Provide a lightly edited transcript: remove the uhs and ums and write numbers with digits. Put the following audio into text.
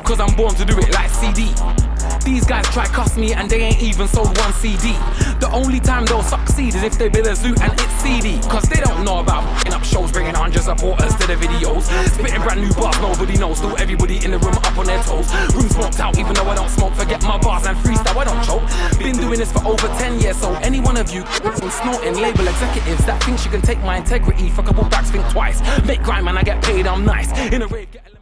cause I'm born to do it like CD. These guys try cuss me and they ain't even sold one CD. The only time they'll succeed is if they build a zoo and it's CD. Cause they don't know about f***ing up shows, bringing hundreds of supporters to the videos. Spitting brand new bars, nobody knows. Still everybody in the room up on their toes. Room smoked out even though I don't smoke. Forget my bars and freestyle, I don't choke. Been doing this for over 10 years, so any one of you snorting label executives that think you can take my integrity for a couple bags, think twice. Make grime and I get paid, I'm nice. In a rave, get